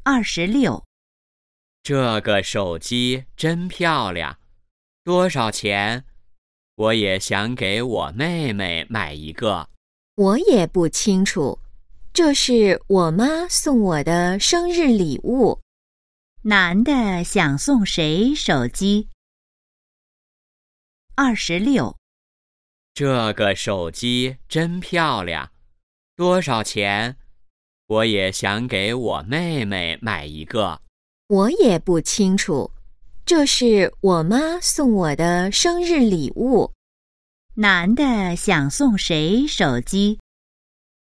26。 这个手机真漂亮，多少钱？我也想给我妹妹买一个。 我也不清楚，这是我妈送我的生日礼物。 男的想送谁手机？26。 这个手机真漂亮，多少钱？我也想给我妹妹买一个。 我也不清楚，这是我妈送我的生日礼物。 男的想送谁手机